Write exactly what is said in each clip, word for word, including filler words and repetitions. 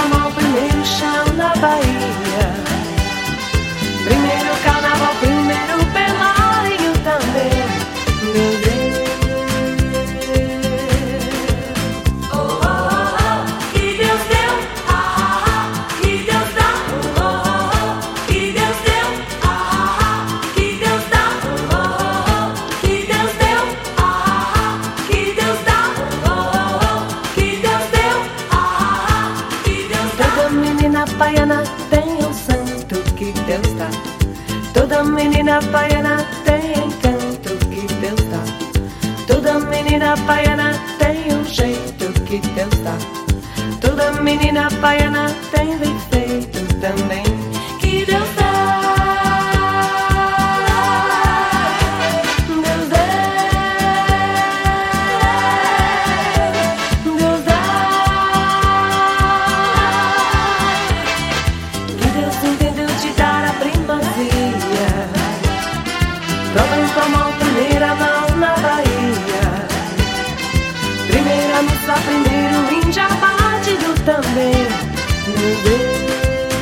promo o primeiro chão da Bahia. Primeiro carnaval, primeiro pelário também. Meu Deus. Oh, oh, oh, que Deus deu, ah, ah, ah, que Deus dá. Oh, oh, oh, que Deus deu, ah, ah, ah, que Deus dá. Oh, oh, oh, que Deus deu, ah, ah, ah, que Deus dá. Oh, oh, oh, que Deus deu, ah, ah, ah, que Deus dá. Toda menina baiana tem um santo que Deus dá. Toda menina baiana tem encanto que Deus dá. Toda menina baiana tem um jeito que Deus dá. Toda menina baiana tem defeito também que Deus dá. Deus dá. Deus dá. Que Deus entendeu te dar a primazia. Prova em tua mão, primeira mão na Bahia. Primeira missa, primeiro índia batido também. Meu Deus.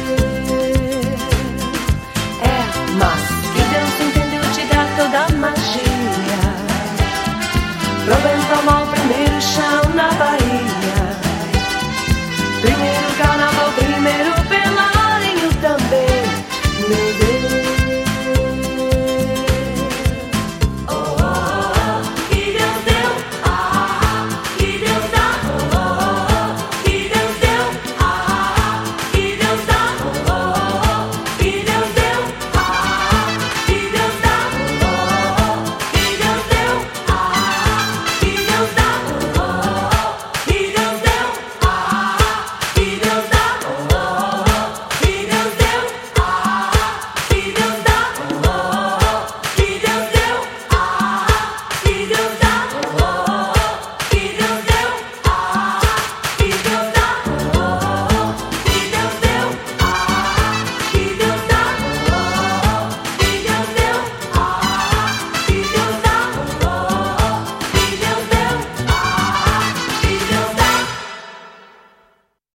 É, mas que Deus entendeu te dar toda a magia. Prova em tua mão, primeiro chão